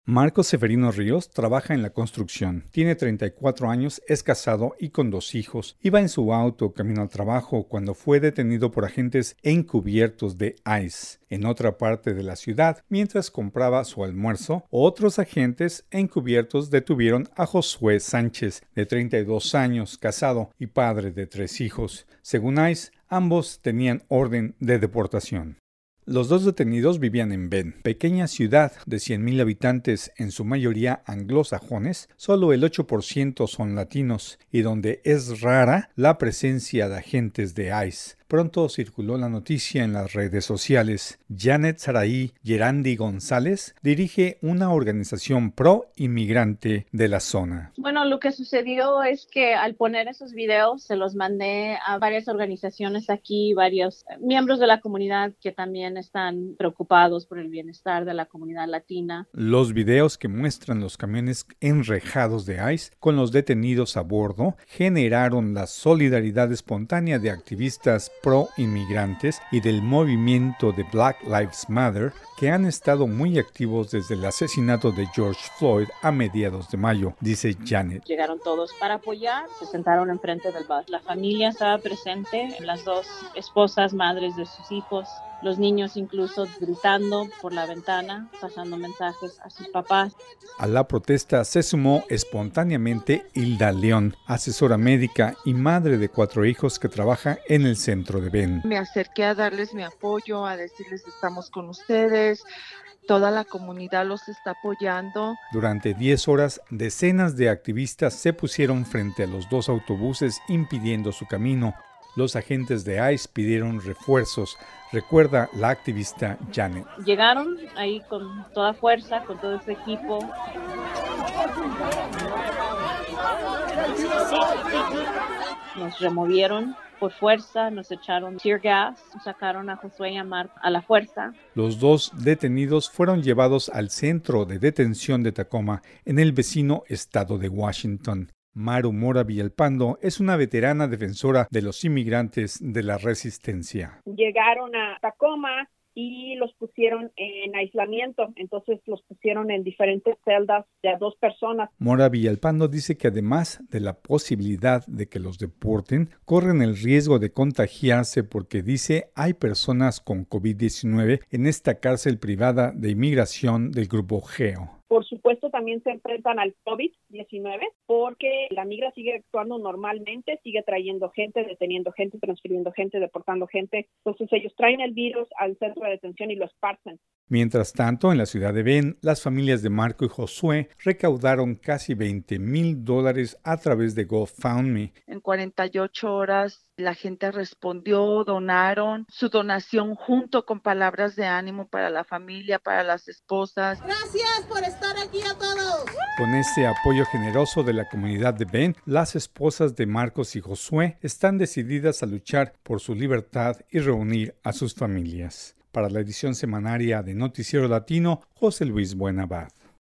Marcos Severino Ríos trabaja en la construcción. Tiene 34 años, es casado y con 2 hijos. Iba en su auto camino al trabajo cuando fue detenido por agentes encubiertos de ICE. En otra parte de la ciudad, mientras compraba su almuerzo, otros agentes encubiertos detuvieron a Josué Sánchez, de 32 años, casado y padre de 3 hijos. Según ICE, ambos tenían orden de deportación. Los 2 detenidos vivían en Bend, pequeña ciudad de 100,000 habitantes, en su mayoría anglosajones. Solo el 8% son latinos, y donde es rara la presencia de agentes de ICE. Pronto circuló la noticia en las redes sociales. Janet Saraí Gerandi González dirige una organización pro-inmigrante de la zona. Bueno, lo que sucedió es que al poner esos videos se los mandé a varias organizaciones aquí, varios miembros de la comunidad que también están preocupados por el bienestar de la comunidad latina. Los videos que muestran los camiones enrejados de ICE con los detenidos a bordo generaron la solidaridad espontánea de activistas pro-inmigrantes y del movimiento de Black Lives Matter, que han estado muy activos desde el asesinato de George Floyd a mediados de mayo, dice Janet. Llegaron todos para apoyar, se sentaron enfrente del bus. La familia estaba presente, las 2 esposas, madres de sus hijos, los niños incluso gritando por la ventana, pasando mensajes a sus papás. A la protesta se sumó espontáneamente Hilda León, asesora médica y madre de 4 hijos que trabaja en el centro de Bend. Me acerqué a darles mi apoyo, a decirles estamos con ustedes. Toda la comunidad los está apoyando. Durante 10 horas, decenas de activistas se pusieron frente a los 2 autobuses impidiendo su camino. Los agentes de ICE pidieron refuerzos, recuerda la activista Janet. Llegaron ahí con toda fuerza, con todo ese equipo. Nos removieron por fuerza, nos echaron tear gas, sacaron a Josué y a Mark a la fuerza. Los 2 detenidos fueron llevados al centro de detención de Tacoma, en el vecino estado de Washington. Maru Mora Villalpando es una veterana defensora de los inmigrantes de la resistencia. Llegaron a Tacoma y los pusieron en aislamiento, entonces los pusieron en diferentes celdas de a 2 personas. Mora Villalpando dice que además de la posibilidad de que los deporten, corren el riesgo de contagiarse porque dice hay personas con COVID-19 en esta cárcel privada de inmigración del grupo GEO. Por supuesto, también se enfrentan al COVID-19 porque la migra sigue actuando normalmente, sigue trayendo gente, deteniendo gente, transfiriendo gente, deportando gente. Entonces ellos traen el virus al centro de detención y lo esparcen. Mientras tanto, en la ciudad de Bend, las familias de Marco y Josué recaudaron casi $20,000 a través de GoFundMe. En 48 horas la gente respondió, donaron su donación junto con palabras de ánimo para la familia, para las esposas. Gracias por estar aquí a todos. Con ese apoyo generoso de la comunidad de Bend, las esposas de Marcos y Josué están decididas a luchar por su libertad y reunir a sus familias. Para la edición semanaria de Noticiero Latino, José Luis Buenabad.